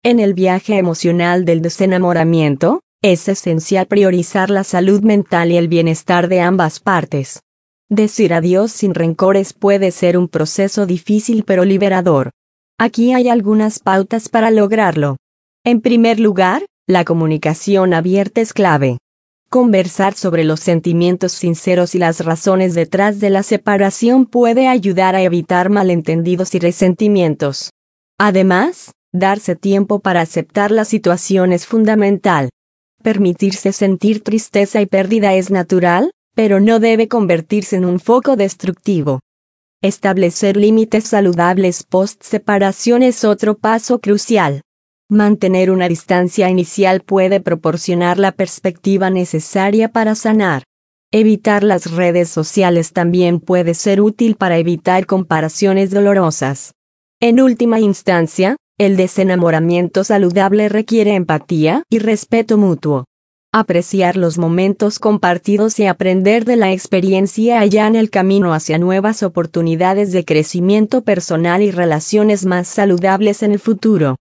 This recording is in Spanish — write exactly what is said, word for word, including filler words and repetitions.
En el viaje emocional del desenamoramiento, es esencial priorizar la salud mental y el bienestar de ambas partes. Decir adiós sin rencores puede ser un proceso difícil pero liberador. Aquí hay algunas pautas para lograrlo. En primer lugar, la comunicación abierta es clave. Conversar sobre los sentimientos sinceros y las razones detrás de la separación puede ayudar a evitar malentendidos y resentimientos. Además, darse tiempo para aceptar la situación es fundamental. Permitirse sentir tristeza y pérdida es natural, pero no debe convertirse en un foco destructivo. Establecer límites saludables post-separación es otro paso crucial. Mantener una distancia inicial puede proporcionar la perspectiva necesaria para sanar. Evitar las redes sociales también puede ser útil para evitar comparaciones dolorosas. En última instancia, el desenamoramiento saludable requiere empatía y respeto mutuo. Apreciar los momentos compartidos y aprender de la experiencia allana el camino hacia nuevas oportunidades de crecimiento personal y relaciones más saludables en el futuro.